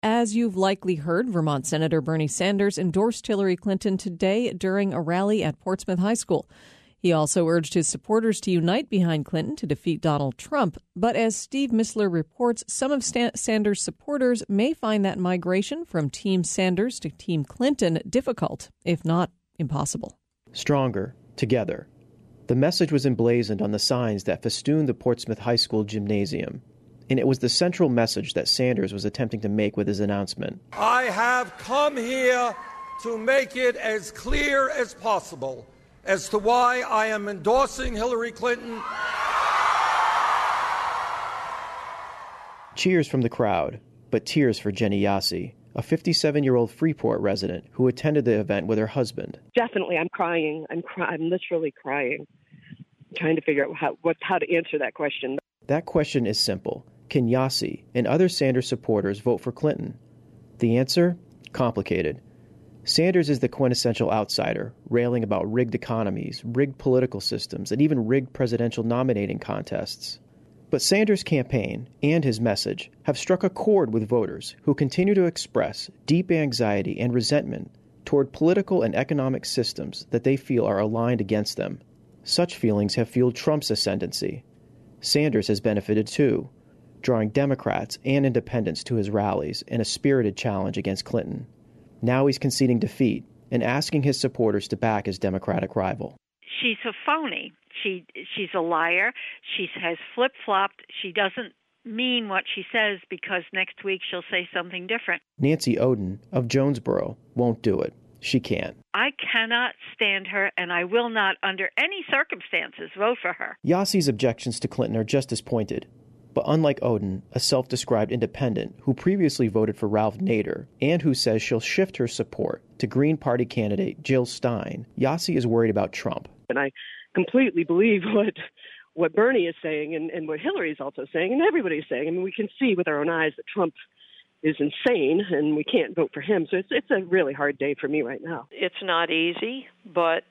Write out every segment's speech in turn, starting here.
As you've likely heard, Vermont Senator Bernie Sanders endorsed Hillary Clinton today during a rally at Portsmouth High School. He also urged his supporters to unite behind Clinton to defeat Donald Trump. But as Steve Missler reports, some of Sanders' supporters may find that migration from Team Sanders to Team Clinton difficult, if not impossible. Stronger, together. The message was emblazoned on the signs that festooned the Portsmouth High School gymnasium. And it was the central message that Sanders was attempting to make with his announcement. I have come here to make it as clear as possible as to why I am endorsing Hillary Clinton. Cheers from the crowd, but tears for Jenny Yasi, a 57-year-old Freeport resident who attended the event with her husband. Definitely, I'm crying. I'm literally crying, trying to figure out how to answer that question. That question is simple. Can Yasi and other Sanders supporters vote for Clinton? The answer? Complicated. Sanders is the quintessential outsider, railing about rigged economies, rigged political systems, and even rigged presidential nominating contests. But Sanders' campaign and his message have struck a chord with voters who continue to express deep anxiety and resentment toward political and economic systems that they feel are aligned against them. Such feelings have fueled Trump's ascendancy. Sanders has benefited too, drawing Democrats and independents to his rallies in a spirited challenge against Clinton. Now he's conceding defeat and asking his supporters to back his Democratic rival. She's a phony. She's a liar. She has flip-flopped. She doesn't mean what she says because next week she'll say something different. Nancy Oden of Jonesboro won't do it. She can't. I cannot stand her, and I will not, under any circumstances, vote for her. Yassi's objections to Clinton are just as pointed. But unlike Oden, a self-described independent who previously voted for Ralph Nader and who says she'll shift her support to Green Party candidate Jill Stein, Yassi is worried about Trump. And I completely believe what Bernie is saying and what Hillary is also saying and everybody's saying. I mean, we can see with our own eyes that Trump is insane and we can't vote for him. So it's a really hard day for me right now. It's not easy, but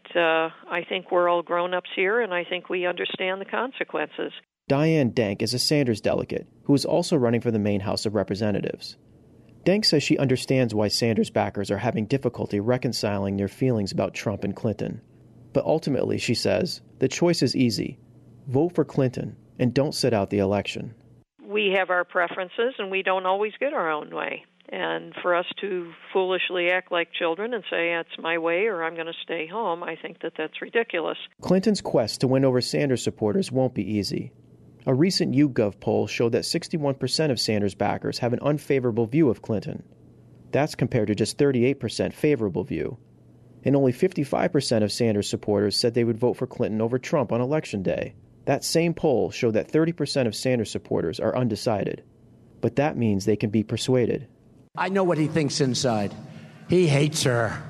I think we're all grown-ups here, and I think we understand the consequences. Diane Denk is a Sanders delegate who is also running for the Maine House of Representatives. Denk says she understands why Sanders backers are having difficulty reconciling their feelings about Trump and Clinton. But ultimately, she says, the choice is easy. Vote for Clinton and don't sit out the election. We have our preferences, and we don't always get our own way. And for us to foolishly act like children and say, it's my way or I'm going to stay home, I think that that's ridiculous. Clinton's quest to win over Sanders supporters won't be easy. A recent YouGov poll showed that 61% of Sanders backers have an unfavorable view of Clinton. That's compared to just 38% favorable view. And only 55% of Sanders supporters said they would vote for Clinton over Trump on Election Day. That same poll showed that 30% of Sanders supporters are undecided. But that means they can be persuaded. I know what he thinks inside. He hates her.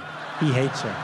He hates her.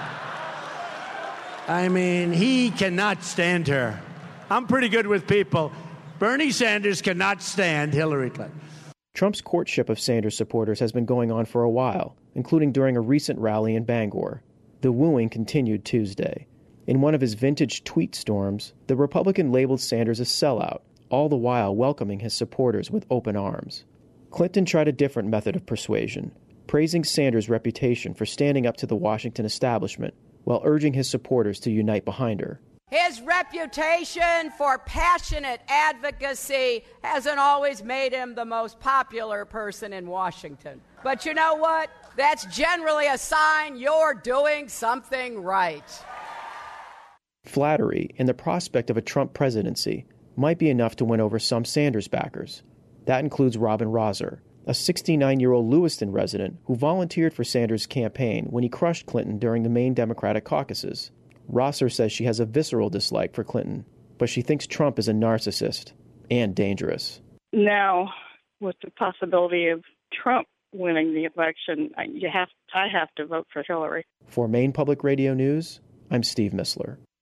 I mean, he cannot stand her. I'm pretty good with people. Bernie Sanders cannot stand Hillary Clinton. Trump's courtship of Sanders supporters has been going on for a while, including during a recent rally in Bangor. The wooing continued Tuesday. In one of his vintage tweet storms, the Republican labeled Sanders a sellout, all the while welcoming his supporters with open arms. Clinton tried a different method of persuasion, praising Sanders' reputation for standing up to the Washington establishment while urging his supporters to unite behind her. His reputation for passionate advocacy hasn't always made him the most popular person in Washington. But you know what? That's generally a sign you're doing something right. Flattery and the prospect of a Trump presidency might be enough to win over some Sanders backers. That includes Robin Roser, a 69-year-old Lewiston resident who volunteered for Sanders' campaign when he crushed Clinton during the Maine Democratic caucuses. Rosser says she has a visceral dislike for Clinton, but she thinks Trump is a narcissist and dangerous. Now, with the possibility of Trump winning the election, I have to vote for Hillary. For Maine Public Radio News, I'm Steve Missler.